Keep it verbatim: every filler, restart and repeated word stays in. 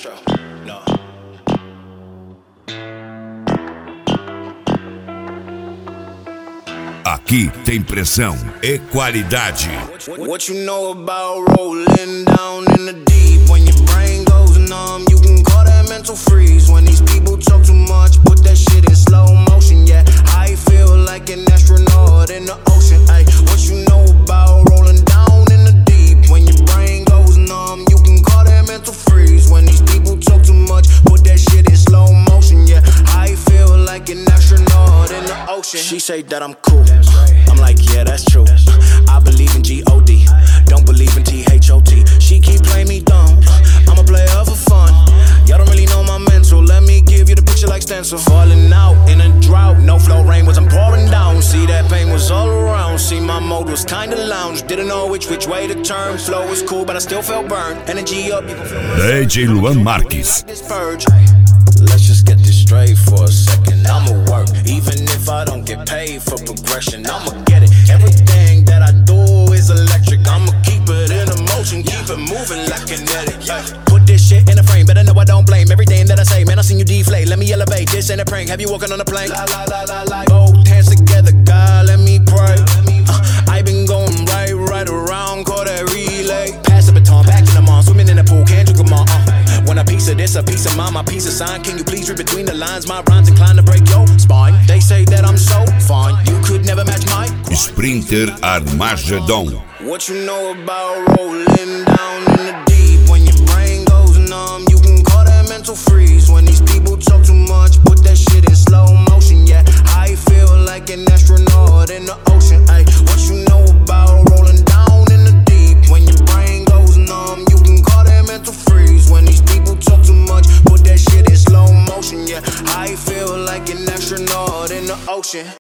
Castro. No. Aqui tem pressão e qualidade. What you know about rolling down in the deep? When your brain goes numb, you can call that mental freeze. When these people talk too much, put that shit in slow motion. Yeah, I feel like an astronaut in the ocean. Ay, what you know about rolling down in the deep? When your brain goes numb, you can call that mental freeze. When these people talk too much, put that shit in slow motion. Yeah, I feel like an astronaut in the ocean. She say that I'm cool. I'm like, yeah, that's true. I believe in G O D, don't believe in T H O T. She keep playing me dumb, I'm a player for fun. Y'all don't really know my mental, let me give you the picture like stencil. Falling out in a drought, no flow rain was I'm pouring down. See that pain was all around, see my mode was kinda lounge. Didn't know which which way to turn, flow was cool but I still felt burned. Energy up, you can feel D J Luan Marques. Let's just get this straight for a second. I'ma work, even if I don't get paid for progression. I'ma get it. Everything that I do is electric. I'ma keep it in motion, keep it moving like kinetic. Put this shit in a frame, better know I don't blame everything that I say. Man, I seen you deflate. Let me elevate. This ain't a prank. Have you walking on a plane? La, la, la, la, la. Both hands together, God, let me pray. Uh, I been going right, right around, call that relay. Pass the baton, back in the mall, swimming in the pool, can't drink them all. Uh. Want a piece of this, a piece of mine, my piece of sign. Can you please read between the lines? My rhymes inclined to break your spine. They say that I'm so fine, you could never match my grind. Sprinter Armagedon. What you know about rolling down in the deep? When your brain goes numb, you can call that mental freeze. When these people talk too much, put that shit in slow motion. Yeah, I feel like an astronaut in the ocean. Ay, what you know about rolling down in the deep? When your brain goes numb, you can call that mental freeze. When these people talk too much, put that shit in slow motion. Yeah, I feel like an astronaut in the ocean.